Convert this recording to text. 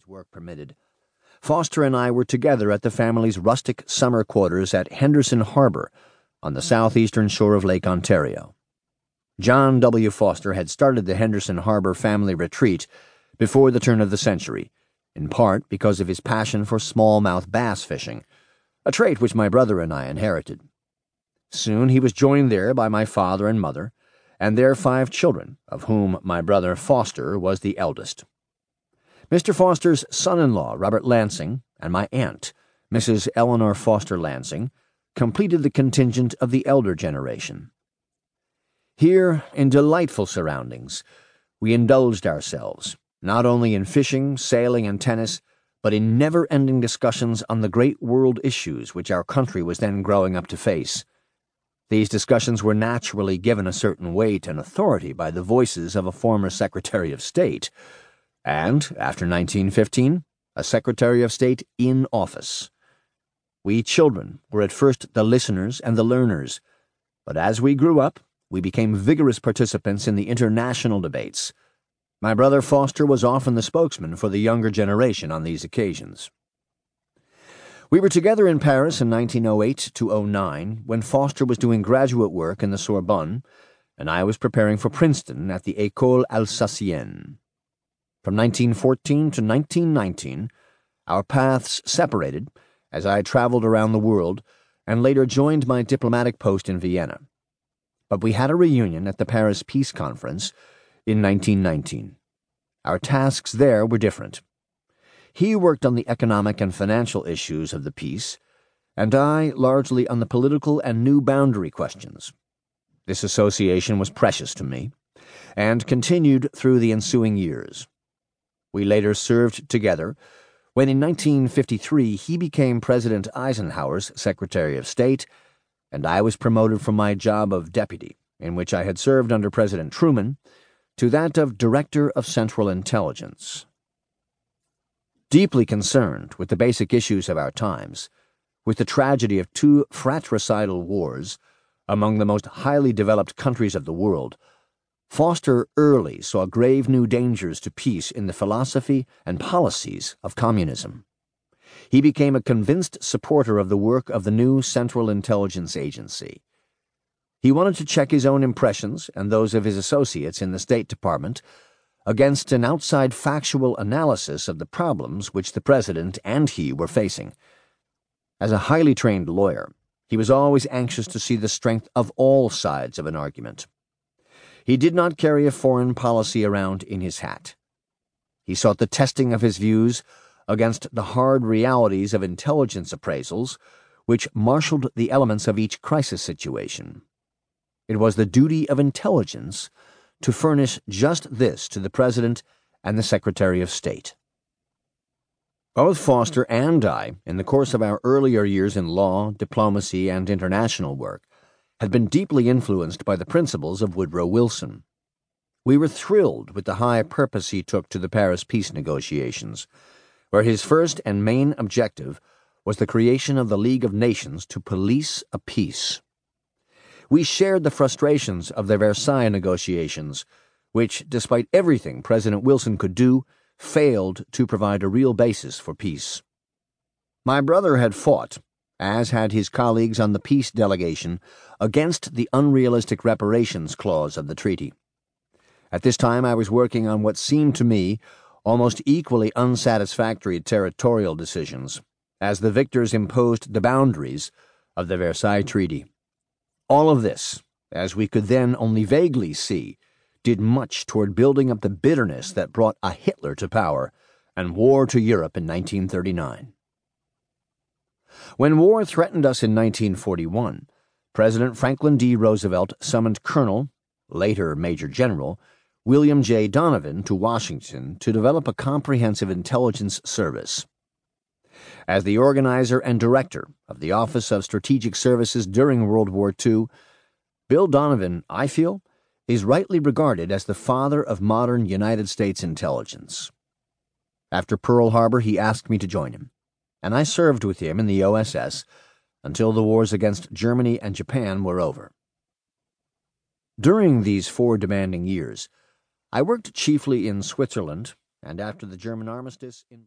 work permitted, Foster and I were together at the family's rustic summer quarters at Henderson Harbor on the southeastern shore of Lake Ontario. John W. Foster had started the Henderson Harbor family retreat before the turn of the century, in part because of his passion for smallmouth bass fishing, a trait which my brother and I inherited. Soon he was joined there by my father and mother, and their 5 children, of whom my brother Foster was the eldest. Mr. Foster's son-in-law, Robert Lansing, and my aunt, Mrs. Eleanor Foster Lansing, completed the contingent of the elder generation. Here, in delightful surroundings, we indulged ourselves, not only in fishing, sailing, and tennis, but in never-ending discussions on the great world issues which our country was then growing up to face. These discussions were naturally given a certain weight and authority by the voices of a former Secretary of State, and, after 1915, a Secretary of State in office. We children were at first the listeners and the learners, but as we grew up, we became vigorous participants in the international debates. My brother Foster was often the spokesman for the younger generation on these occasions. We were together in Paris in 1908 to 09 when Foster was doing graduate work in the Sorbonne, and I was preparing for Princeton at the École Alsacienne. From 1914 to 1919, our paths separated as I traveled around the world and later joined my diplomatic post in Vienna. But we had a reunion at the Paris Peace Conference in 1919. Our tasks there were different. He worked on the economic and financial issues of the peace, and I largely on the political and new boundary questions. This association was precious to me, and continued through the ensuing years. We later served together when in 1953 he became President Eisenhower's Secretary of State, and I was promoted from my job of deputy, in which I had served under President Truman, to that of Director of Central Intelligence. Deeply concerned with the basic issues of our times, with the tragedy of 2 fratricidal wars among the most highly developed countries of the world, Foster early saw grave new dangers to peace in the philosophy and policies of communism. He became a convinced supporter of the work of the new Central Intelligence Agency. He wanted to check his own impressions and those of his associates in the State Department against an outside factual analysis of the problems which the President and he were facing. As a highly trained lawyer, he was always anxious to see the strength of all sides of an argument. He did not carry a foreign policy around in his hat. He sought the testing of his views against the hard realities of intelligence appraisals, which marshaled the elements of each crisis situation. It was the duty of intelligence to furnish just this to the President and the Secretary of State. Both Foster and I, in the course of our earlier years in law, diplomacy, and international work, had been deeply influenced by the principles of Woodrow Wilson. We were thrilled with the high purpose he took to the Paris peace negotiations, where his first and main objective was the creation of the League of Nations to police a peace. We shared the frustrations of the Versailles negotiations, which, despite everything President Wilson could do, failed to provide a real basis for peace. My brother had fought, as had his colleagues on the peace delegation, against the unrealistic reparations clause of the treaty. At this time I was working on what seemed to me almost equally unsatisfactory territorial decisions, as the victors imposed the boundaries of the Versailles Treaty. All of this, as we could then only vaguely see, did much toward building up the bitterness that brought a Hitler to power and war to Europe in 1939. When war threatened us in 1941, President Franklin D. Roosevelt summoned Colonel, later Major General, William J. Donovan to Washington to develop a comprehensive intelligence service. As the organizer and director of the Office of Strategic Services during World War II, Bill Donovan, I feel, is rightly regarded as the father of modern United States intelligence. After Pearl Harbor, he asked me to join him, and I served with him in the OSS until the wars against Germany and Japan were over. During these 4 demanding years, I worked chiefly in Switzerland, and after the German armistice in